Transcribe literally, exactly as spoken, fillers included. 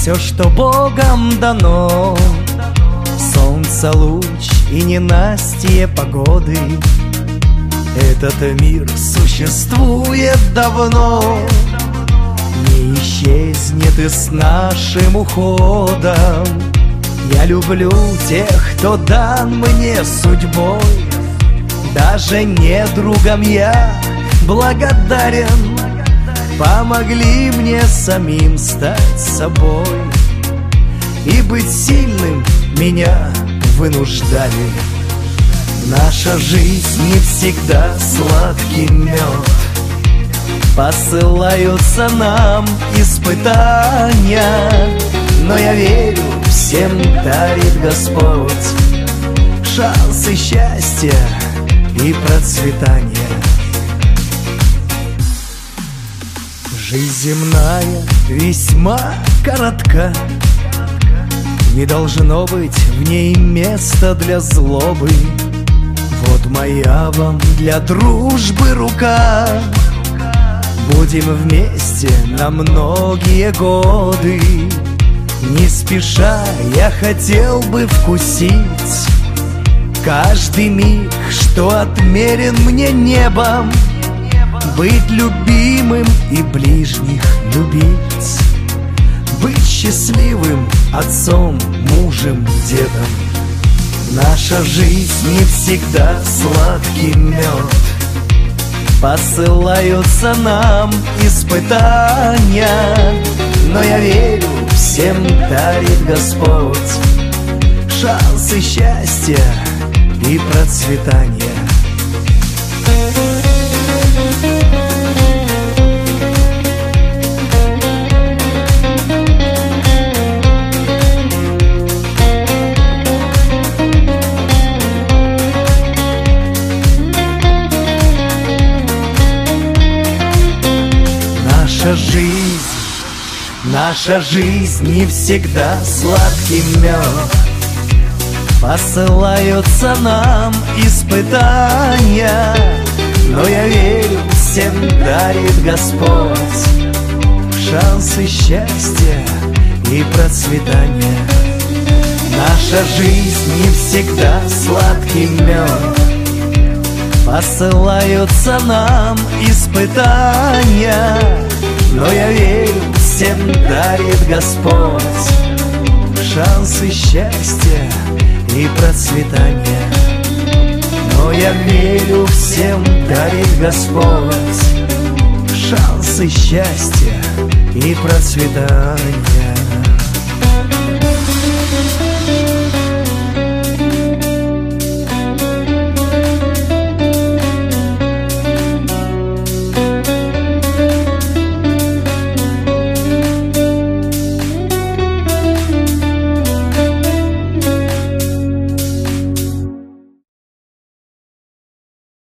все, что Богом дано. Солнце, луч и ненастье погоды. Этот мир существует давно, не исчезнет и с нашим уходом. Я люблю тех, кто дан мне судьбой. Даже недругам я благодарен. Помогли мне самим стать собой. И быть сильным меня вынуждали. Наша жизнь не всегда сладкий мед. Посылаются нам испытания, но я верю, всем дарит Господь шансы счастья и процветания. Жизнь земная весьма коротка, не должно быть в ней места для злобы. Вот моя вам для дружбы рука. Будем вместе на многие годы. Не спеша я хотел бы вкусить каждый миг, что отмерен мне небом. Быть любимым и ближних любить. Быть счастливым отцом, мужем, дедом. Наша жизнь не всегда сладкий мед. Посылаются нам испытания, но я верю, всем дарит Господь шансы счастья и процветания. Наша жизнь, наша жизнь не всегда сладкий мед. Посылаются нам испытания, но я верю, всем дарит Господь шансы счастья и процветания. Наша жизнь не всегда сладкий мед. Посылаются нам испытания, но я верю, всем дарит Господь шансы счастья и процветания. Но я верю, всем дарит Господь шансы счастья и процветания.